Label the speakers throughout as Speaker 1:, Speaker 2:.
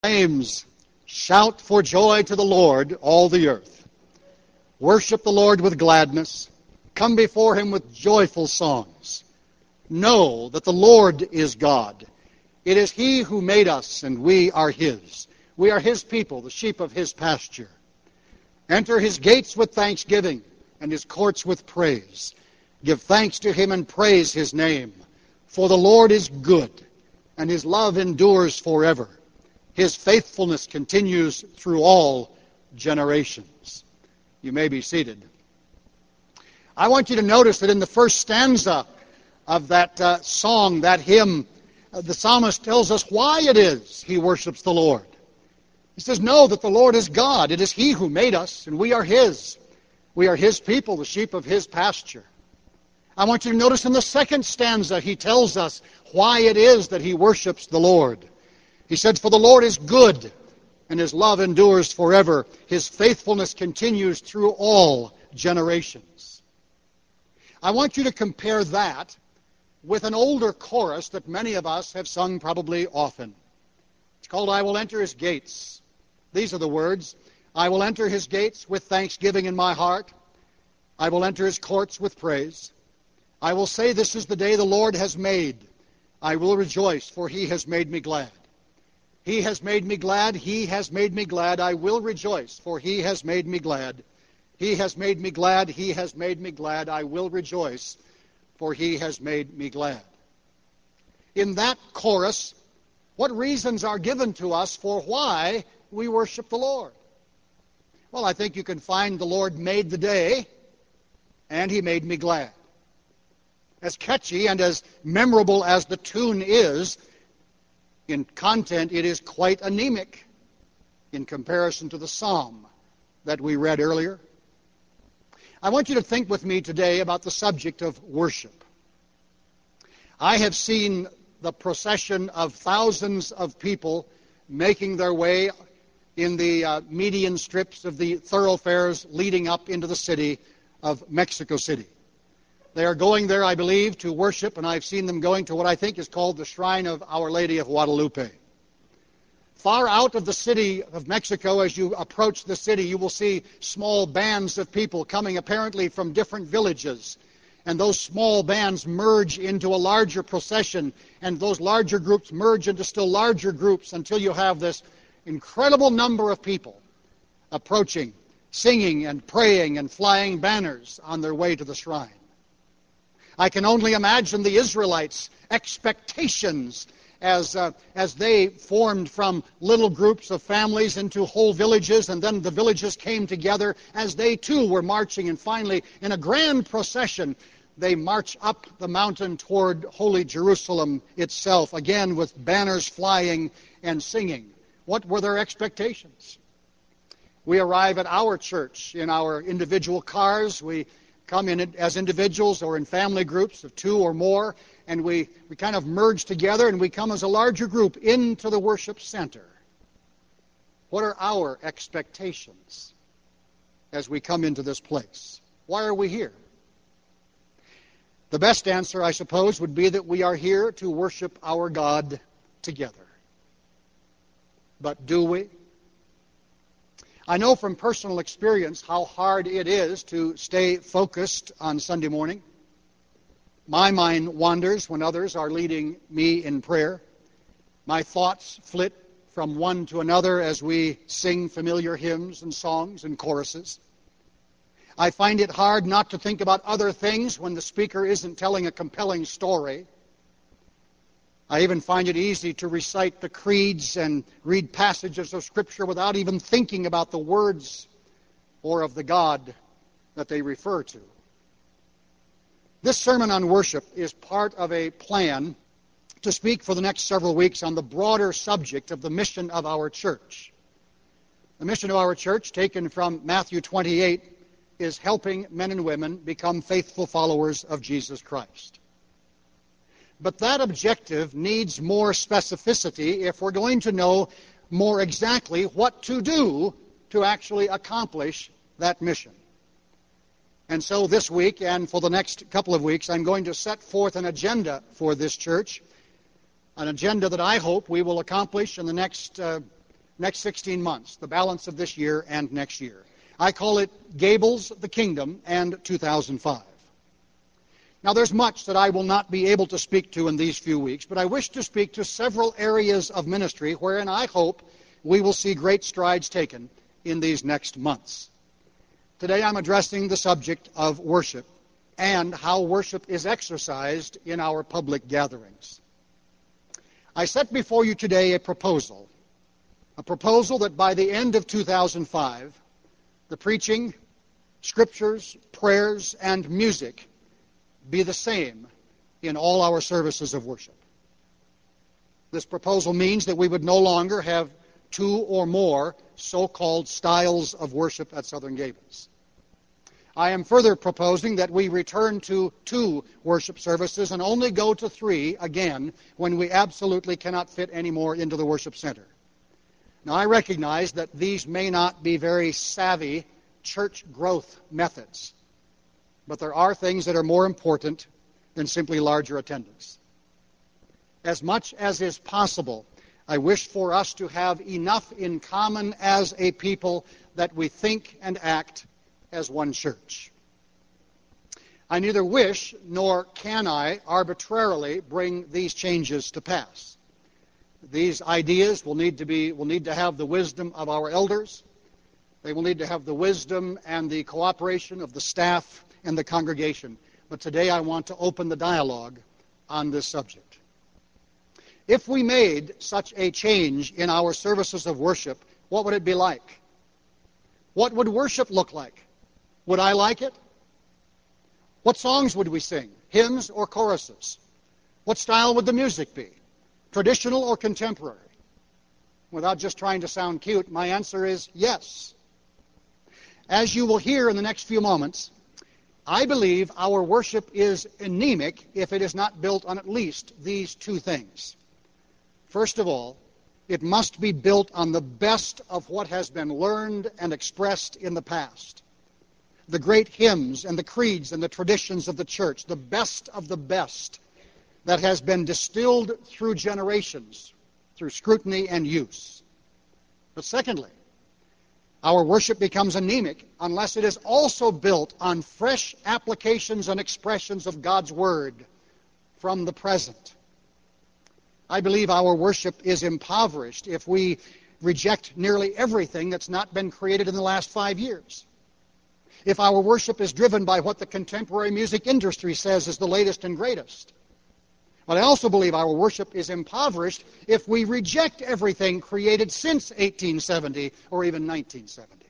Speaker 1: Names, shout for joy to the Lord, all the earth. Worship the Lord with gladness. Come before him with joyful songs. Know that the Lord is God. It is he who made us, and we are his. We are his people, the sheep of his pasture. Enter his gates with thanksgiving, and his courts with praise. Give thanks to him and praise his name. For the Lord is good, and his love endures forever. His faithfulness continues through all generations. You may be seated. I want you to notice that in the first stanza of that song, that hymn, the psalmist tells us why it is he worships the Lord. He says, know that the Lord is God. It is he who made us, and we are his. We are his people, the sheep of his pasture. I want you to notice in the second stanza, he tells us why it is that he worships the Lord. He said, for the Lord is good, and his love endures forever. His faithfulness continues through all generations. I want you to compare that with an older chorus that many of us have sung probably often. It's called, I will enter his gates. These are the words. I will enter his gates with thanksgiving in my heart. I will enter his courts with praise. I will say, this is the day the Lord has made. I will rejoice, for he has made me glad. He has made me glad. He has made me glad. I will rejoice, for he has made me glad. He has made me glad. He has made me glad. I will rejoice, for he has made me glad. In that chorus, what reasons are given to us for why we worship the Lord? Well, I think you can find the Lord made the day, and he made me glad. As catchy and as memorable as the tune is, in content, it is quite anemic in comparison to the psalm that we read earlier. I want you to think with me today about the subject of worship. I have seen the procession of thousands of people making their way in the median strips of the thoroughfares leading up into the city of Mexico City. They are going there, I believe, to worship, and I've seen them going to what I think is called the Shrine of Our Lady of Guadalupe. Far out of the city of Mexico, as you approach the city, you will see small bands of people coming apparently from different villages. And those small bands merge into a larger procession, and those larger groups merge into still larger groups until you have this incredible number of people approaching, singing and praying and flying banners on their way to the shrine. I can only imagine the Israelites' expectations as they formed from little groups of families into whole villages, and then the villages came together as they too were marching, and finally, in a grand procession, they march up the mountain toward Holy Jerusalem itself, again with banners flying and singing. What were their expectations? We arrive at our church in our individual cars. We come in as individuals or in family groups of two or more, and we kind of merge together, and we come as a larger group into the worship center. What are our expectations as we come into this place? Why are we here? The best answer, I suppose, would be that we are here to worship our God together. But do we? I know from personal experience how hard it is to stay focused on Sunday morning. My mind wanders when others are leading me in prayer. My thoughts flit from one to another as we sing familiar hymns and songs and choruses. I find it hard not to think about other things when the speaker isn't telling a compelling story. I even find it easy to recite the creeds and read passages of Scripture without even thinking about the words or of the God that they refer to. This sermon on worship is part of a plan to speak for the next several weeks on the broader subject of the mission of our church. The mission of our church, taken from Matthew 28, is helping men and women become faithful followers of Jesus Christ. But that objective needs more specificity if we're going to know more exactly what to do to actually accomplish that mission. And so this week and for the next couple of weeks, I'm going to set forth an agenda for this church, an agenda that I hope we will accomplish in the next next 16 months, the balance of this year and next year. I call it Gables, the Kingdom, and 2005. Now, there's much that I will not be able to speak to in these few weeks, but I wish to speak to several areas of ministry wherein I hope we will see great strides taken in these next months. Today I'm addressing the subject of worship and how worship is exercised in our public gatherings. I set before you today a proposal that by the end of 2005, the preaching, scriptures, prayers, and music be the same in all our services of worship. This proposal means that we would no longer have two or more so-called styles of worship at Southern Gables. I am further proposing that we return to 2 worship services and only go to 3 again when we absolutely cannot fit any more into the worship center. Now, I recognize that these may not be very savvy church growth methods, but there are things that are more important than simply larger attendance. As much as is possible, I wish for us to have enough in common as a people that we think and act as one church. I neither wish nor can I arbitrarily bring these changes to pass. These ideas will need to have the wisdom of our elders. They will need to have the wisdom and the cooperation of the staff and the congregation. But today I want to open the dialogue on this subject. If we made such a change in our services of worship, what would it be like? What would worship look like? Would I like it? What songs would we sing? Hymns or choruses? What style would the music be? Traditional or contemporary? Without just trying to sound cute, my answer is yes. As you will hear in the next few moments, I believe our worship is anemic if it is not built on at least these 2 things. First of all, it must be built on the best of what has been learned and expressed in the past. The great hymns and the creeds and the traditions of the church, the best of the best that has been distilled through generations, through scrutiny and use. But secondly, our worship becomes anemic unless it is also built on fresh applications and expressions of God's Word from the present. I believe our worship is impoverished if we reject nearly everything that's not been created in the last 5 years. If our worship is driven by what the contemporary music industry says is the latest and greatest. But I also believe our worship is impoverished if we reject everything created since 1870 or even 1970.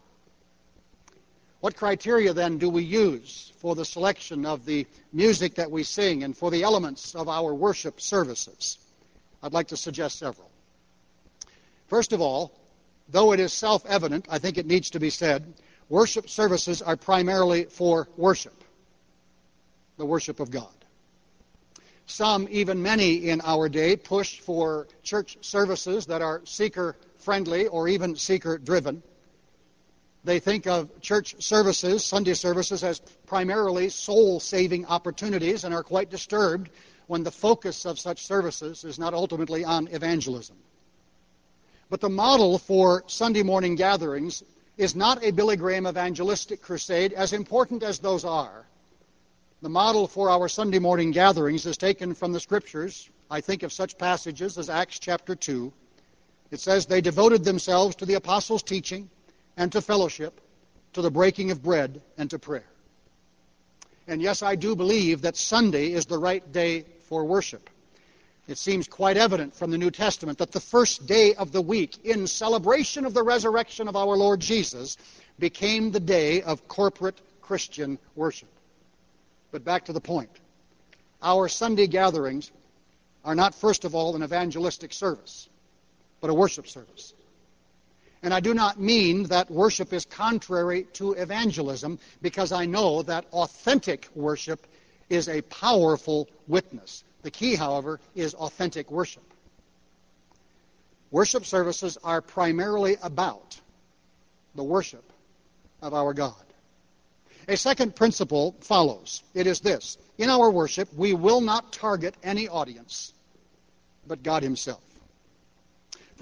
Speaker 1: What criteria then do we use for the selection of the music that we sing and for the elements of our worship services? I'd like to suggest several. First of all, though it is self-evident, I think it needs to be said, worship services are primarily for worship, the worship of God. Some, even many in our day, push for church services that are seeker-friendly or even seeker-driven. They think of church services, Sunday services, as primarily soul-saving opportunities and are quite disturbed when the focus of such services is not ultimately on evangelism. But the model for Sunday morning gatherings is not a Billy Graham evangelistic crusade, as important as those are. The model for our Sunday morning gatherings is taken from the Scriptures. I think of such passages as Acts chapter 2. It says, they devoted themselves to the apostles' teaching and to fellowship, to the breaking of bread and to prayer. And yes, I do believe that Sunday is the right day for worship. It seems quite evident from the New Testament that the first day of the week, in celebration of the resurrection of our Lord Jesus, became the day of corporate Christian worship. But back to the point. Our Sunday gatherings are not, first of all, an evangelistic service, but a worship service. And I do not mean that worship is contrary to evangelism, because I know that authentic worship is a powerful witness. The key, however, is authentic worship. Worship services are primarily about the worship of our God. A second principle follows. It is this. In our worship, we will not target any audience but God Himself.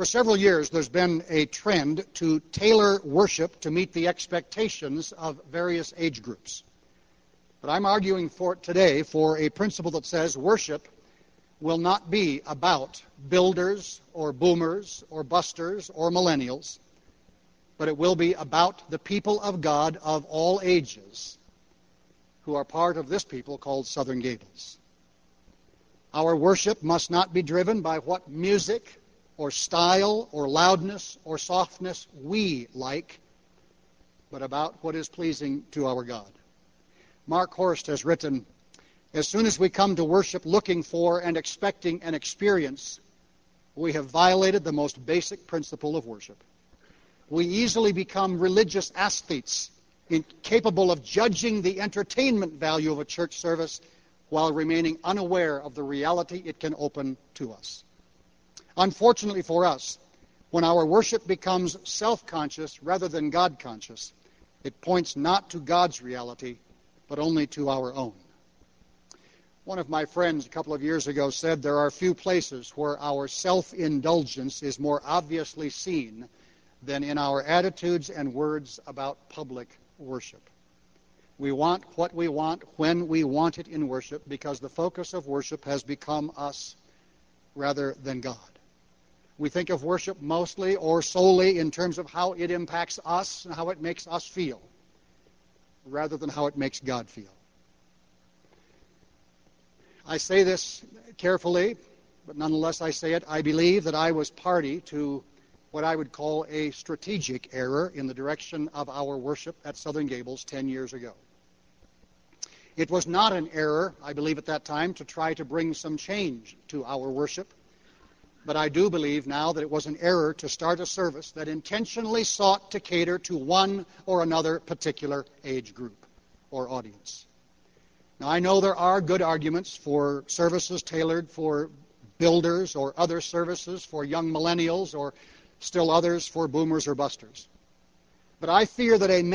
Speaker 1: For several years, there's been a trend to tailor worship to meet the expectations of various age groups. But I'm arguing today for a principle that says worship will not be about builders or boomers or busters or millennials, but it will be about the people of God of all ages who are part of this people called Southern Gables. Our worship must not be driven by what music or style or loudness or softness we like, but about what is pleasing to our God. Mark Horst has written, "As soon as we come to worship looking for and expecting an experience, we have violated the most basic principle of worship. We easily become religious aesthetes, incapable of judging the entertainment value of a church service while remaining unaware of the reality it can open to us. Unfortunately for us, when our worship becomes self-conscious rather than God-conscious, it points not to God's reality, but only to our own." One of my friends a couple of years ago said there are few places where our self-indulgence is more obviously seen than in our attitudes and words about public worship. We want what we want when we want it in worship because the focus of worship has become us rather than God. We think of worship mostly or solely in terms of how it impacts us and how it makes us feel, rather than how it makes God feel. I say this carefully, but nonetheless I say it. I believe that I was party to what I would call a strategic error in the direction of our worship at Southern Gables 10 years ago. It was not an error, I believe at that time, to try to bring some change to our worship, but I do believe now that it was an error to start a service that intentionally sought to cater to one or another particular age group or audience. Now, I know there are good arguments for services tailored for builders or other services for young millennials or still others for boomers or busters. But I fear there is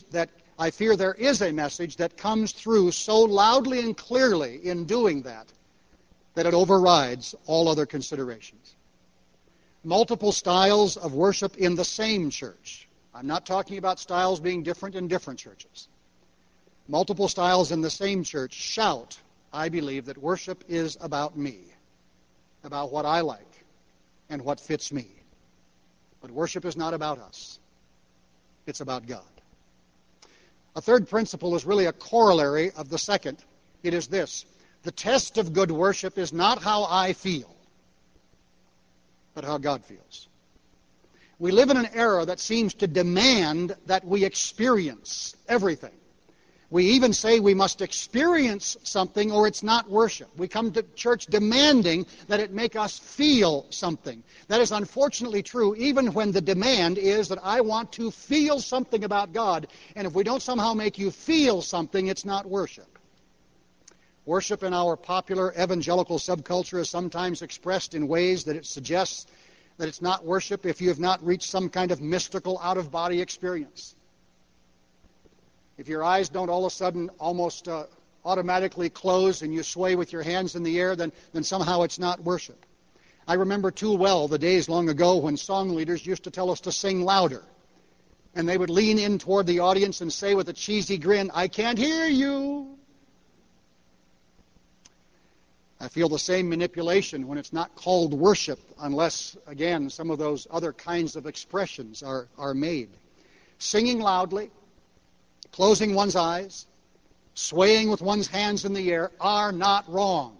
Speaker 1: a message that comes through so loudly and clearly in doing that it overrides all other considerations. Multiple styles of worship in the same church. I'm not talking about styles being different in different churches. Multiple styles in the same church shout, I believe, that worship is about me, about what I like and what fits me. But worship is not about us. It's about God. A third principle is really a corollary of the second. It is this: the test of good worship is not how I feel, but how God feels. We live in an era that seems to demand that we experience everything. We even say we must experience something or it's not worship. We come to church demanding that it make us feel something. That is unfortunately true even when the demand is that I want to feel something about God. And if we don't somehow make you feel something, it's not worship. Worship in our popular evangelical subculture is sometimes expressed in ways that it suggests that it's not worship if you have not reached some kind of mystical out-of-body experience. If your eyes don't all of a sudden almost automatically close and you sway with your hands in the air, then somehow it's not worship. I remember too well the days long ago when song leaders used to tell us to sing louder. And they would lean in toward the audience and say with a cheesy grin, "I can't hear you." I feel the same manipulation when it's not called worship unless, again, some of those other kinds of expressions are made. Singing loudly, closing one's eyes, swaying with one's hands in the air are not wrong.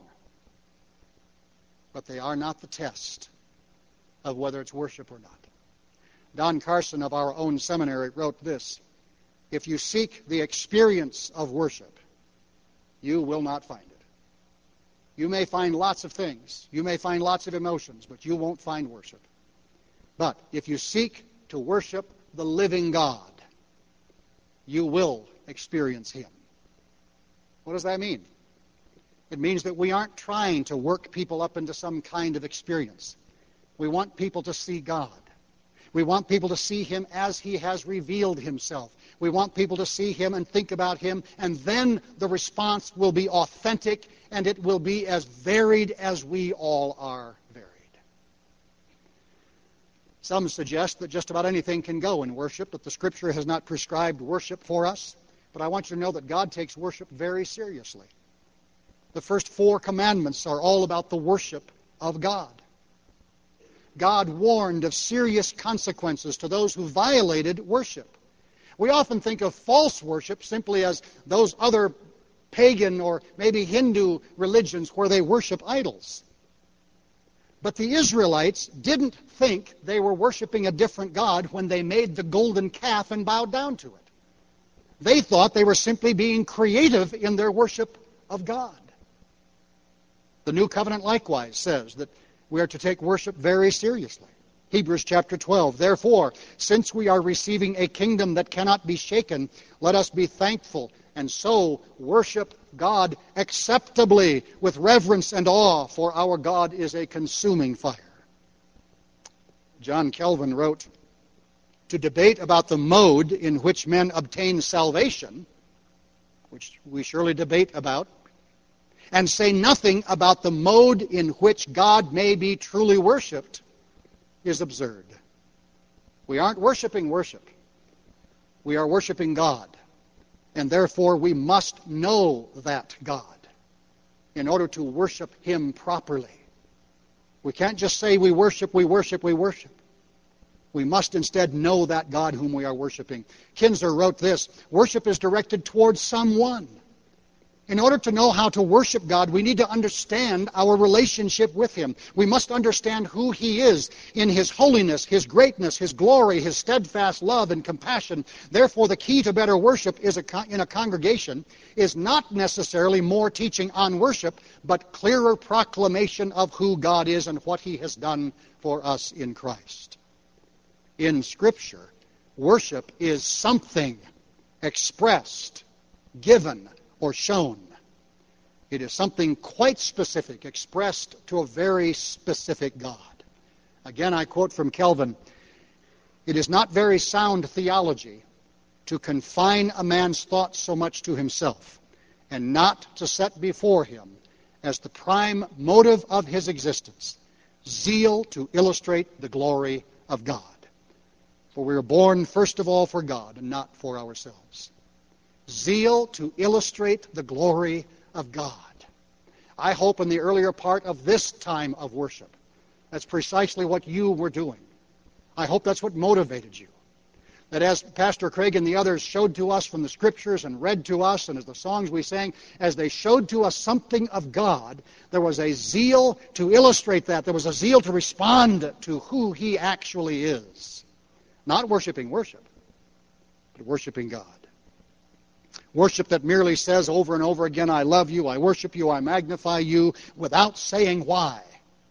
Speaker 1: But they are not the test of whether it's worship or not. Don Carson of our own seminary wrote this: "If you seek the experience of worship, you will not find it. You may find lots of things. You may find lots of emotions, but you won't find worship. But if you seek to worship the living God, you will experience Him." What does that mean? It means that we aren't trying to work people up into some kind of experience. We want people to see God. We want people to see Him as He has revealed Himself. We want people to see Him and think about Him, and then the response will be authentic, and it will be as varied as we all are varied. Some suggest that just about anything can go in worship, that the Scripture has not prescribed worship for us. But I want you to know that God takes worship very seriously. The first 4 commandments are all about the worship of God. God warned of serious consequences to those who violated worship. We often think of false worship simply as those other pagan or maybe Hindu religions where they worship idols. But the Israelites didn't think they were worshiping a different God when they made the golden calf and bowed down to it. They thought they were simply being creative in their worship of God. The New Covenant likewise says that we are to take worship very seriously. Hebrews chapter 12, therefore, since we are receiving a kingdom that cannot be shaken, let us be thankful and so worship God acceptably with reverence and awe, for our God is a consuming fire. John Calvin wrote, to debate about the mode in which men obtain salvation, which we surely debate about, and say nothing about the mode in which God may be truly worshipped is absurd. We aren't worshiping worship. We are worshiping God. And therefore we must know that God in order to worship Him properly. We can't just say we worship, we worship, we worship. We must instead know that God whom we are worshiping. Kinzer wrote this, worship is directed towards someone. In order to know how to worship God, we need to understand our relationship with Him. We must understand who He is in His holiness, His greatness, His glory, His steadfast love and compassion. Therefore, the key to better worship in a congregation is not necessarily more teaching on worship, but clearer proclamation of who God is and what He has done for us in Christ. In Scripture, worship is something expressed, given, or shown. It is something quite specific, expressed to a very specific God. Again, I quote from Calvin, it is not very sound theology to confine a man's thoughts so much to himself, and not to set before him as the prime motive of his existence zeal to illustrate the glory of God. For we are born first of all for God and not for ourselves. Zeal to illustrate the glory of God. I hope in the earlier part of this time of worship, that's precisely what you were doing. I hope that's what motivated you. That as Pastor Craig and the others showed to us from the Scriptures and read to us, and as the songs we sang, as they showed to us something of God, there was a zeal to illustrate that. There was a zeal to respond to who He actually is. Not worshiping worship, but worshiping God. Worship that merely says over and over again, I love you, I worship you, I magnify you, without saying why,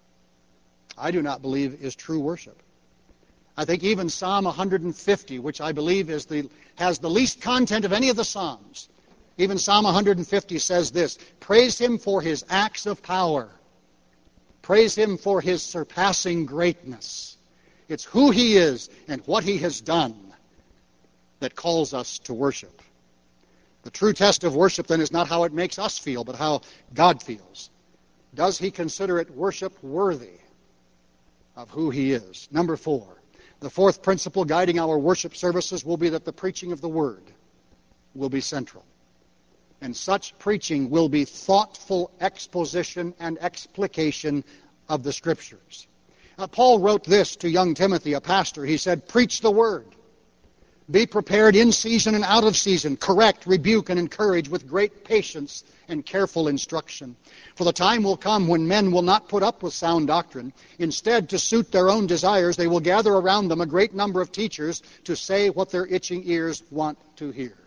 Speaker 1: I do not believe is true worship. I think even Psalm 150, which I believe has the least content of any of the Psalms, even Psalm 150 says this, praise Him for His acts of power. Praise Him for His surpassing greatness. It's who He is and what He has done that calls us to worship. The true test of worship, then, is not how it makes us feel, but how God feels. Does He consider it worship worthy of who He is? Number 4, the fourth principle guiding our worship services will be that the preaching of the Word will be central. And such preaching will be thoughtful exposition and explication of the Scriptures. Paul wrote this to young Timothy, a pastor. He said, preach the Word. Be prepared in season and out of season. Correct, rebuke, and encourage with great patience and careful instruction. For the time will come when men will not put up with sound doctrine. Instead, to suit their own desires, they will gather around them a great number of teachers to say what their itching ears want to hear.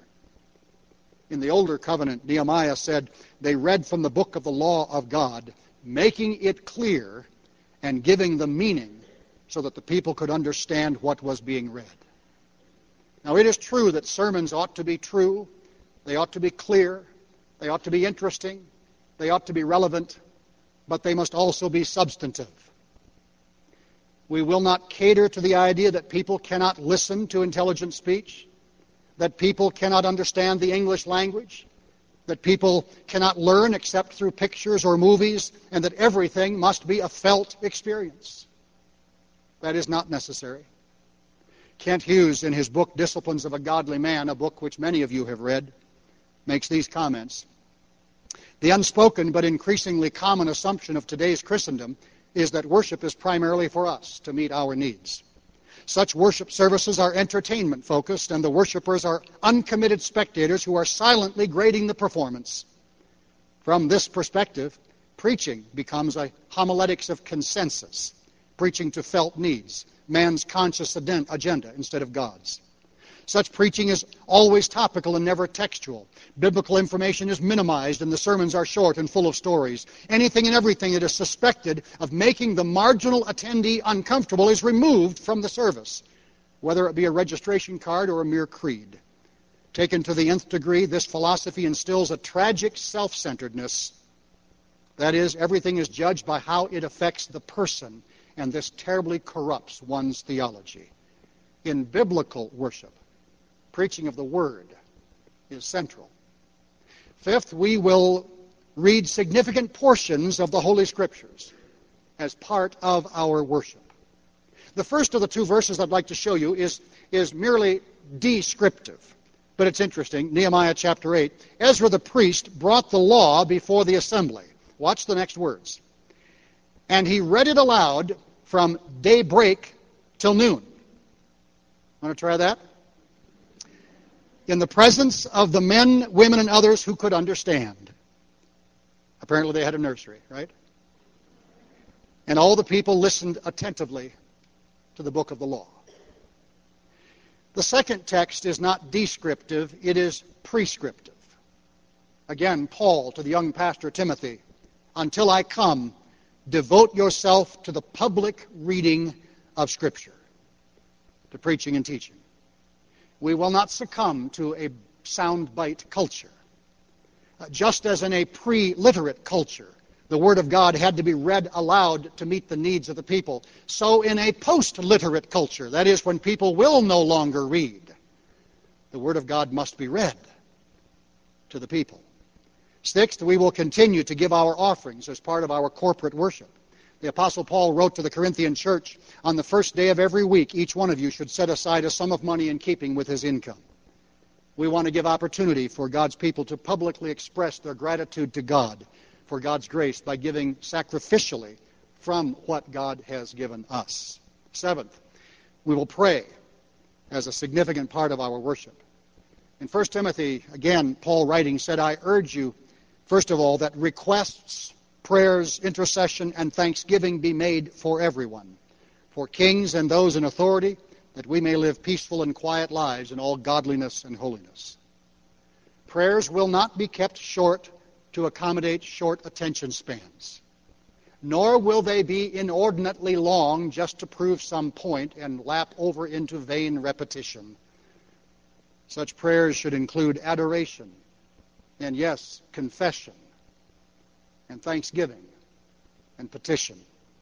Speaker 1: In the older covenant, Nehemiah said, they read from the book of the law of God, making it clear and giving the meaning so that the people could understand what was being read. Now, it is true that sermons ought to be true, they ought to be clear, they ought to be interesting, they ought to be relevant, but they must also be substantive. We will not cater to the idea that people cannot listen to intelligent speech, that people cannot understand the English language, that people cannot learn except through pictures or movies, and that everything must be a felt experience. That is not necessary. Kent Hughes, in his book Disciplines of a Godly Man, a book which many of you have read, makes these comments. The unspoken but increasingly common assumption of today's Christendom is that worship is primarily for us to meet our needs. Such worship services are entertainment-focused, and the worshipers are uncommitted spectators who are silently grading the performance. From this perspective, preaching becomes a homiletics of consensus, preaching to felt needs, man's conscious agenda instead of God's. Such preaching is always topical and never textual. Biblical information is minimized and the sermons are short and full of stories. Anything and everything that is suspected of making the marginal attendee uncomfortable is removed from the service, whether it be a registration card or a mere creed. Taken to the nth degree, this philosophy instills a tragic self-centeredness. That is, everything is judged by how it affects the person, and this terribly corrupts one's theology. In biblical worship, preaching of the Word is central. Fifth, we will read significant portions of the Holy Scriptures as part of our worship. The first of the two verses I'd like to show you is merely descriptive, but it's interesting. Nehemiah chapter 8. Ezra the priest brought the law before the assembly. Watch the next words. And he read it aloud from daybreak till noon. Want to try that? In the presence of the men, women, and others who could understand. Apparently they had a nursery, right? And all the people listened attentively to the book of the law. The second text is not descriptive, it is prescriptive. Again, Paul to the young pastor Timothy, until I come, devote yourself to the public reading of Scripture, to preaching and teaching. We will not succumb to a soundbite culture. Just as in a pre-literate culture, the Word of God had to be read aloud to meet the needs of the people, so in a post-literate culture, that is, when people will no longer read, the Word of God must be read to the people. Sixth, we will continue to give our offerings as part of our corporate worship. The Apostle Paul wrote to the Corinthian church, on the first day of every week, each one of you should set aside a sum of money in keeping with his income. We want to give opportunity for God's people to publicly express their gratitude to God for God's grace by giving sacrificially from what God has given us. Seventh, we will pray as a significant part of our worship. In 1 Timothy, again, Paul writing said, I urge you, first of all, that requests, prayers, intercession, and thanksgiving be made for everyone, for kings and those in authority, that we may live peaceful and quiet lives in all godliness and holiness. Prayers will not be kept short to accommodate short attention spans, nor will they be inordinately long just to prove some point and lap over into vain repetition. Such prayers should include adoration and, yes, confession and thanksgiving and petition.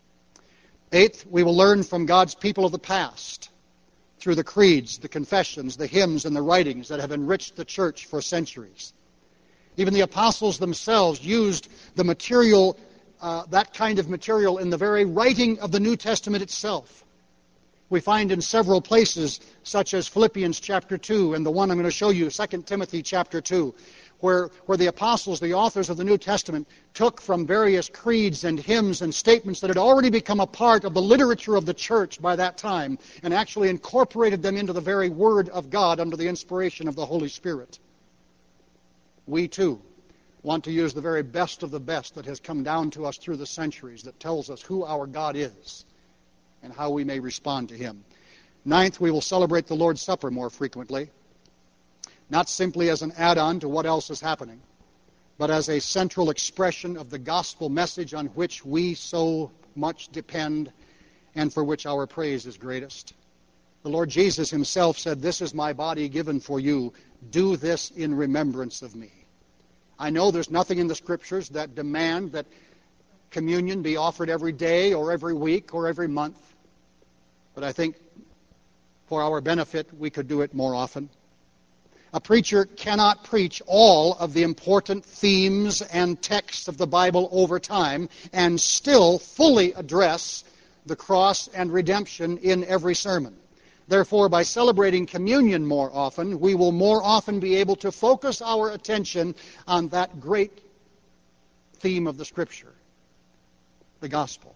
Speaker 1: Eighth, we will learn from God's people of the past through the creeds, the confessions, the hymns, and the writings that have enriched the church for centuries. Even the apostles themselves used the material, that kind of material in the very writing of the New Testament itself. We find in several places, such as Philippians chapter 2, and the one I'm going to show you, 2 Timothy chapter 2, where the apostles, the authors of the New Testament, took from various creeds and hymns and statements that had already become a part of the literature of the church by that time, and actually incorporated them into the very Word of God under the inspiration of the Holy Spirit. We, too, want to use the very best of the best that has come down to us through the centuries that tells us who our God is and how we may respond to Him. Ninth, we will celebrate the Lord's Supper more frequently, not simply as an add-on to what else is happening, but as a central expression of the gospel message on which we so much depend and for which our praise is greatest. The Lord Jesus Himself said, "This is my body given for you. Do this in remembrance of me." I know there's nothing in the Scriptures that demand that communion be offered every day or every week or every month, but I think for our benefit we could do it more often. A preacher cannot preach all of the important themes and texts of the Bible over time and still fully address the cross and redemption in every sermon. Therefore, by celebrating communion more often, we will more often be able to focus our attention on that great theme of the Scripture, the gospel.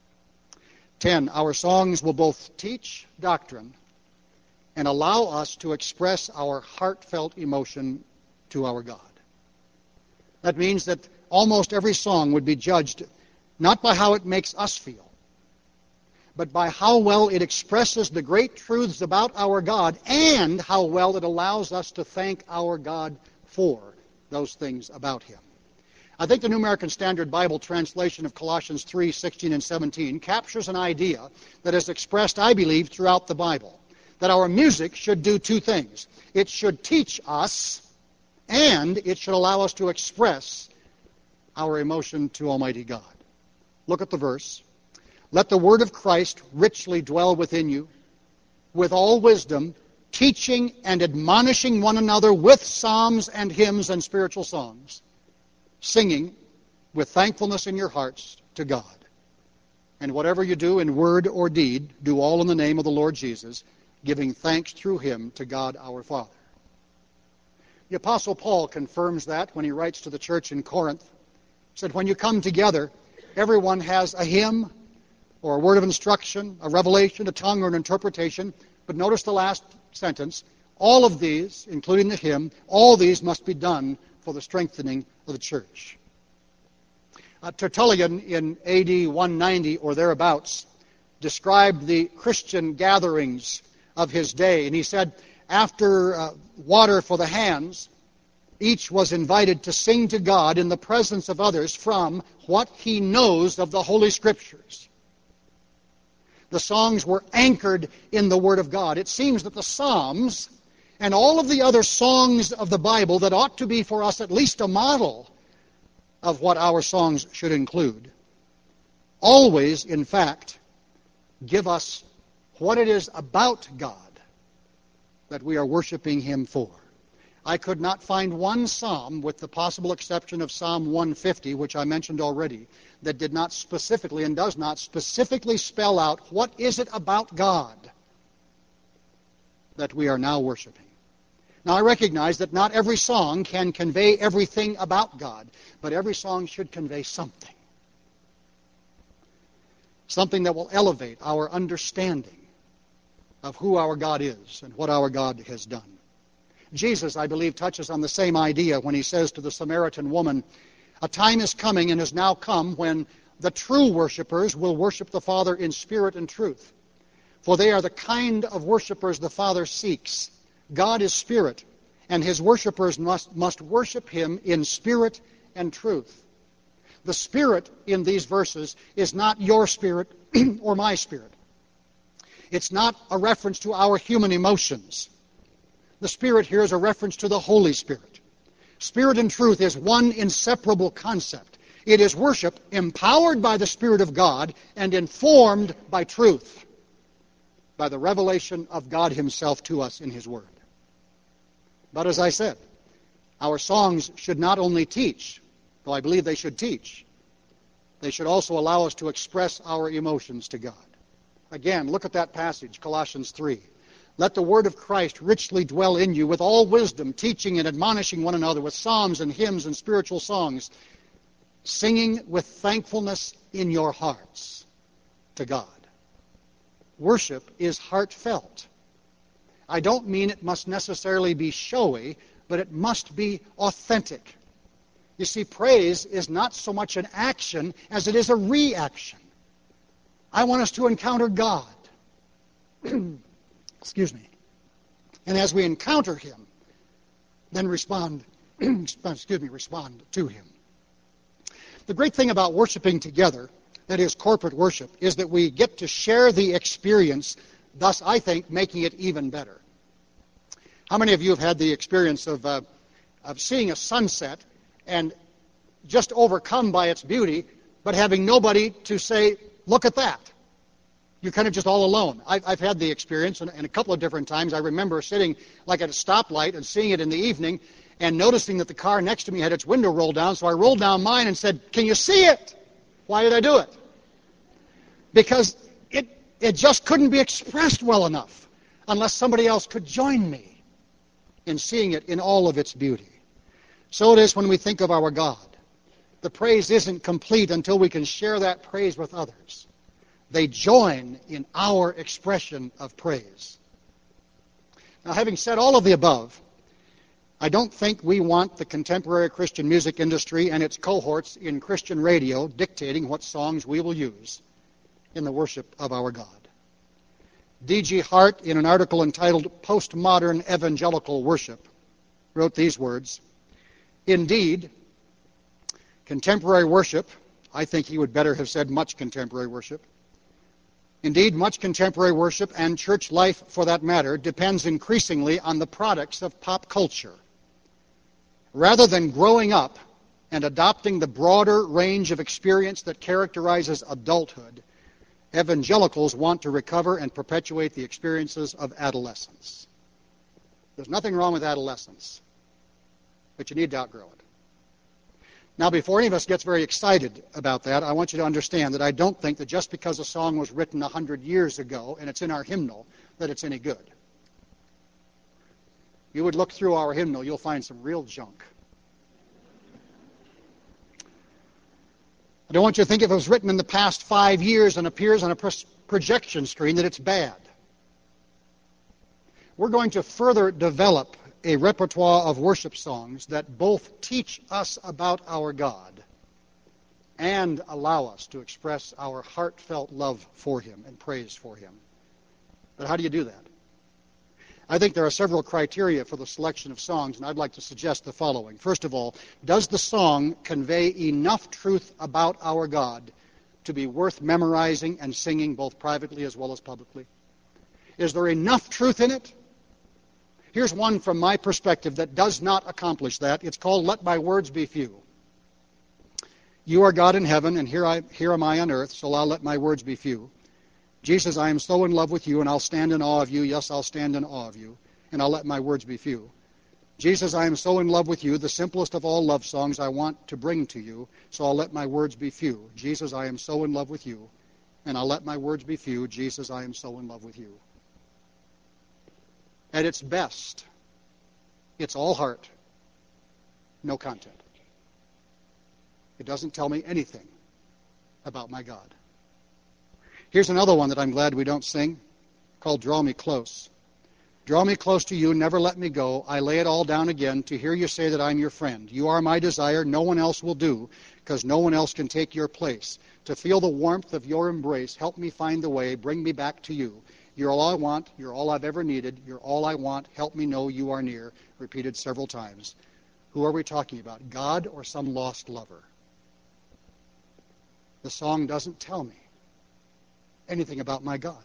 Speaker 1: 10, our songs will both teach doctrine and allow us to express our heartfelt emotion to our God. That means that almost every song would be judged not by how it makes us feel, but by how well it expresses the great truths about our God and how well it allows us to thank our God for those things about Him. I think the New American Standard Bible translation of Colossians 3:16 and 17 captures an idea that is expressed, I believe, throughout the Bible, that our music should do two things. It should teach us, and it should allow us to express our emotion to Almighty God. Look at the verse. Let the word of Christ richly dwell within you, with all wisdom, teaching and admonishing one another with psalms and hymns and spiritual songs, singing with thankfulness in your hearts to God. And whatever you do in word or deed, do all in the name of the Lord Jesus, giving thanks through Him to God our Father. The Apostle Paul confirms that when he writes to the church in Corinth. He said, when you come together, everyone has a hymn or a word of instruction, a revelation, a tongue, or an interpretation. But notice the last sentence. All of these, including the hymn, all these must be done for the strengthening of the church. Tertullian in AD 190 or thereabouts described the Christian gatherings of his day. And he said, after water for the hands, each was invited to sing to God in the presence of others from what he knows of the Holy Scriptures. The songs were anchored in the Word of God. It seems that the Psalms and all of the other songs of the Bible that ought to be for us at least a model of what our songs should include, always, in fact, give us what it is about God that we are worshiping Him for. I could not find one psalm, with the possible exception of Psalm 150, which I mentioned already, that did not specifically and does not specifically spell out what is it about God that we are now worshiping. Now, I recognize that not every song can convey everything about God, but every song should convey something. Something that will elevate our understanding of who our God is and what our God has done. Jesus, I believe, touches on the same idea when he says to the Samaritan woman, a time is coming and has now come when the true worshipers will worship the Father in spirit and truth. For they are the kind of worshipers the Father seeks. God is spirit, and His worshipers must worship Him in spirit and truth. The spirit in these verses is not your spirit or my spirit. It's not a reference to our human emotions. The Spirit here is a reference to the Holy Spirit. Spirit and truth is one inseparable concept. It is worship empowered by the Spirit of God and informed by truth, by the revelation of God Himself to us in His Word. But as I said, our songs should not only teach, though I believe they should teach, they should also allow us to express our emotions to God. Again, look at that passage, Colossians 3. Let the word of Christ richly dwell in you with all wisdom, teaching and admonishing one another with psalms and hymns and spiritual songs, singing with thankfulness in your hearts to God. Worship is heartfelt. I don't mean it must necessarily be showy, but it must be authentic. You see, praise is not so much an action as it is a reaction. I want us to encounter God. Excuse me. And as we encounter Him, then respond to Him. The great thing about worshiping together, that is corporate worship, is that we get to share the experience, thus, I think, making it even better. How many of you have had the experience of seeing a sunset and just overcome by its beauty, but having nobody to say, look at that? You're kind of just all alone. I've had the experience, and a couple of different times. I remember sitting like at a stoplight and seeing it in the evening and noticing that the car next to me had its window rolled down, so I rolled down mine and said, can you see it? Why did I do it? Because It just couldn't be expressed well enough unless somebody else could join me in seeing it in all of its beauty. So it is when we think of our God. The praise isn't complete until we can share that praise with others. They join in our expression of praise. Now, having said all of the above, I don't think we want the contemporary Christian music industry and its cohorts in Christian radio dictating what songs we will use in the worship of our God. D.G. Hart, in an article entitled Postmodern Evangelical Worship, wrote these words, "Indeed, contemporary worship," I think he would better have said much contemporary worship, "indeed, much contemporary worship and church life, for that matter, depends increasingly on the products of pop culture. Rather than growing up and adopting the broader range of experience that characterizes adulthood, evangelicals want to recover and perpetuate the experiences of adolescence." There's nothing wrong with adolescence, but you need to outgrow it. Now, before any of us gets very excited about that, I want you to understand that I don't think that just because a song was written 100 years ago and it's in our hymnal, that it's any good. You would look through our hymnal, you'll find some real junk. I don't want you to think if it was written in the past 5 years and appears on a projection screen that it's bad. We're going to further develop a repertoire of worship songs that both teach us about our God and allow us to express our heartfelt love for Him and praise for Him. But how do you do that? I think there are several criteria for the selection of songs, and I'd like to suggest the following. First of all, does the song convey enough truth about our God to be worth memorizing and singing both privately as well as publicly? Is there enough truth in it? Here's one from my perspective that does not accomplish that. It's called "Let My Words Be Few." "You are God in heaven, and here am I on earth, so I'll let my words be few. Jesus, I am so in love with you, and I'll stand in awe of you. Yes, I'll stand in awe of you, and I'll let my words be few. Jesus, I am so in love with you, the simplest of all love songs I want to bring to you, so I'll let my words be few. Jesus, I am so in love with you, and I'll let my words be few. Jesus, I am so in love with you." At its best, it's all heart, no content. It doesn't tell me anything about my God. Here's another one that I'm glad we don't sing, called "Draw Me Close." "Draw me close to you, never let me go. I lay it all down again to hear you say that I'm your friend. You are my desire, no one else will do, because no one else can take your place. To feel the warmth of your embrace, help me find the way, bring me back to you. You're all I want, you're all I've ever needed, you're all I want, help me know you are near," repeated several times. Who are we talking about, God or some lost lover? The song doesn't tell me anything about my God.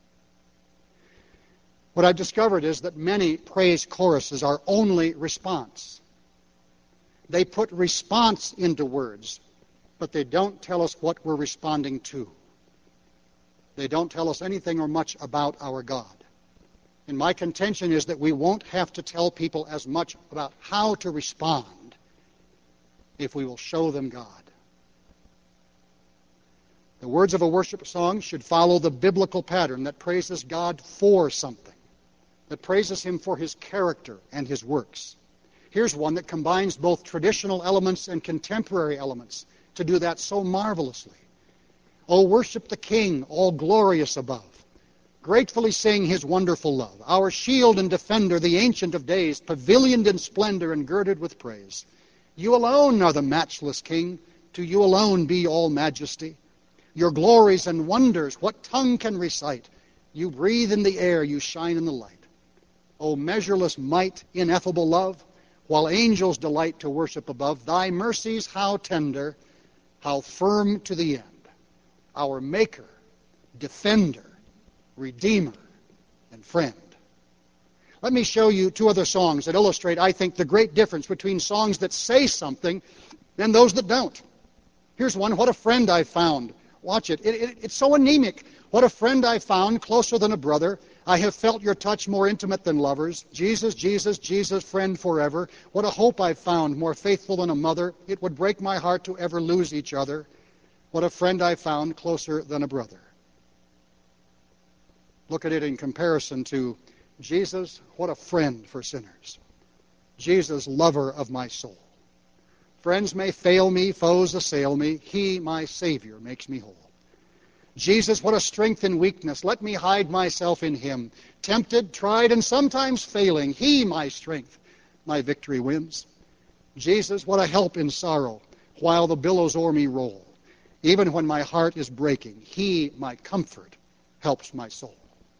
Speaker 1: What I've discovered is that many praise choruses are only response. They put response into words, but they don't tell us what we're responding to. They don't tell us anything or much about our God. And my contention is that we won't have to tell people as much about how to respond if we will show them God. The words of a worship song should follow the biblical pattern that praises God for something, that praises Him for His character and His works. Here's one that combines both traditional elements and contemporary elements to do that so marvelously. "Oh, worship the King, all glorious above. Gratefully sing His wonderful love. Our shield and defender, the Ancient of Days, pavilioned in splendor and girded with praise. You alone are the matchless King. To you alone be all majesty. Your glories and wonders, what tongue can recite? You breathe in the air, you shine in the light. O measureless might, ineffable love, while angels delight to worship above, thy mercies how tender, how firm to the end. Our Maker, Defender, Redeemer, and Friend." Let me show you two other songs that illustrate, I think, the great difference between songs that say something and those that don't. Here's one, "What a Friend I Found." Watch it. It's so anemic. "What a friend I found, closer than a brother. I have felt your touch more intimate than lovers. Jesus, Jesus, Jesus, friend forever. What a hope I've found, more faithful than a mother. It would break my heart to ever lose each other. What a friend I found, closer than a brother." Look at it in comparison to Jesus, what a friend for sinners. Jesus, lover of my soul. Friends may fail me, foes assail me. He, my Savior, makes me whole. Jesus, what a strength in weakness. Let me hide myself in Him. Tempted, tried, and sometimes failing. He, my strength, my victory wins. Jesus, what a help in sorrow, while the billows o'er me roll. Even when my heart is breaking, He, my comfort, helps my soul.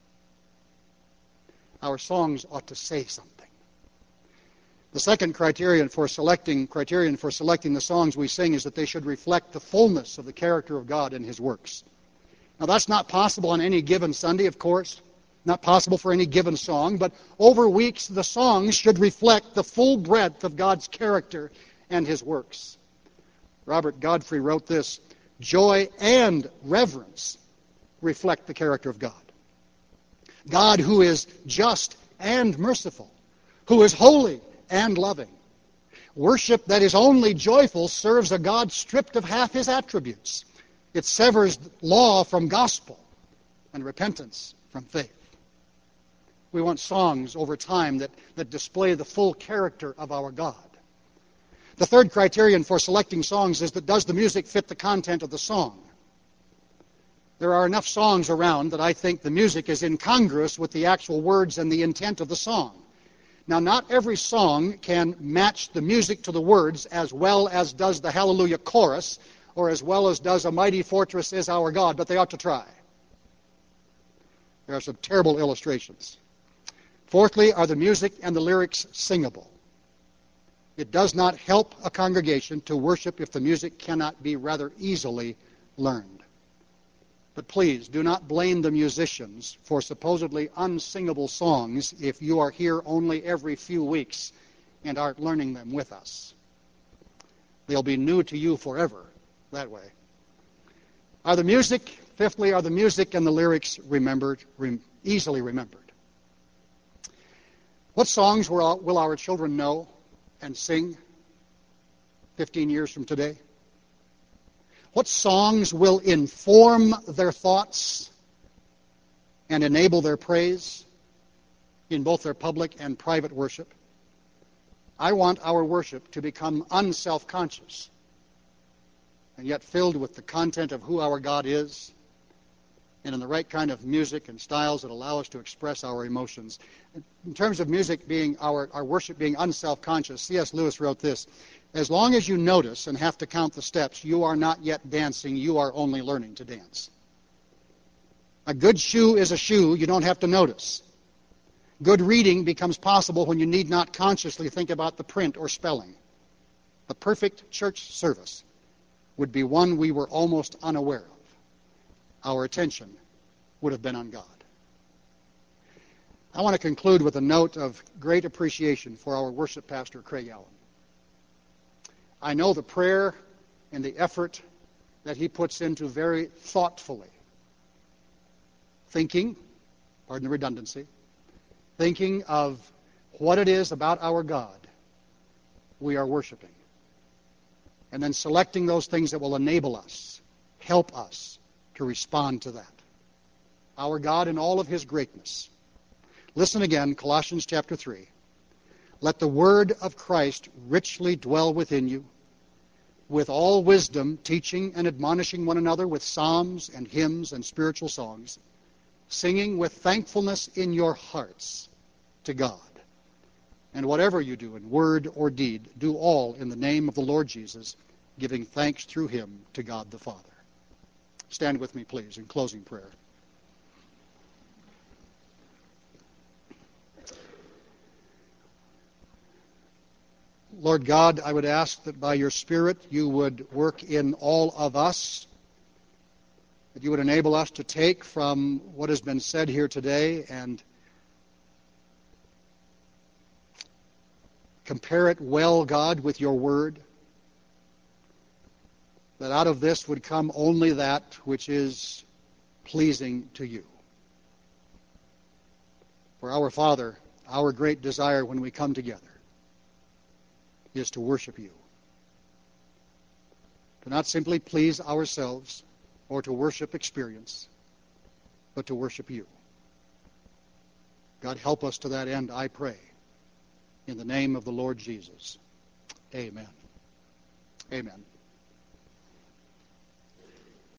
Speaker 1: Our songs ought to say something. The second criterion for selecting the songs we sing is that they should reflect the fullness of the character of God and His works. Now, that's not possible on any given Sunday, of course. Not possible for any given song, but over weeks the songs should reflect the full breadth of God's character and His works. Robert Godfrey wrote this: joy and reverence reflect the character of God. God who is just and merciful, who is holy and loving. Worship that is only joyful serves a God stripped of half His attributes. It severs law from gospel and repentance from faith. We want songs over time that display the full character of our God. The third criterion for selecting songs is that does the music fit the content of the song? There are enough songs around that I think the music is incongruous with the actual words and the intent of the song. Now, not every song can match the music to the words as well as does the Hallelujah chorus or as well as does A Mighty Fortress Is Our God, but they ought to try. There are some terrible illustrations. Fourthly, are the music and the lyrics singable? It does not help a congregation to worship if the music cannot be rather easily learned. But please, do not blame the musicians for supposedly unsingable songs if you are here only every few weeks and aren't learning them with us. They'll be new to you forever that way. Fifthly, are the music and the lyrics easily remembered? What songs will our children know and sing 15 years from today? What songs will inform their thoughts and enable their praise in both their public and private worship? I want our worship to become unself-conscious and yet filled with the content of who our God is and in the right kind of music and styles that allow us to express our emotions. In terms of music being our worship being unself-conscious, C.S. Lewis wrote this: as long as you notice and have to count the steps, you are not yet dancing, you are only learning to dance. A good shoe is a shoe you don't have to notice. Good reading becomes possible when you need not consciously think about the print or spelling. The perfect church service would be one we were almost unaware of. Our attention would have been on God. I want to conclude with a note of great appreciation for our worship pastor, Craig Allen. I know the prayer and the effort that he puts into very thoughtfully thinking, pardon the redundancy, thinking of what it is about our God we are worshiping, and then selecting those things that will enable us, help us to respond to that. Our God in all of His greatness. Listen again, Colossians chapter 3. Let the word of Christ richly dwell within you, with all wisdom, teaching and admonishing one another with psalms and hymns and spiritual songs, singing with thankfulness in your hearts to God. And whatever you do in word or deed, do all in the name of the Lord Jesus, giving thanks through Him to God the Father. Stand with me, please, in closing prayer. Lord God, I would ask that by your Spirit you would work in all of us, that you would enable us to take from what has been said here today and compare it well, God, with your word, that out of this would come only that which is pleasing to you. For our Father, our great desire when we come together is to worship you. To not simply please ourselves or to worship experience, but to worship you. God, help us to that end, I pray. In the name of the Lord Jesus. Amen. Amen.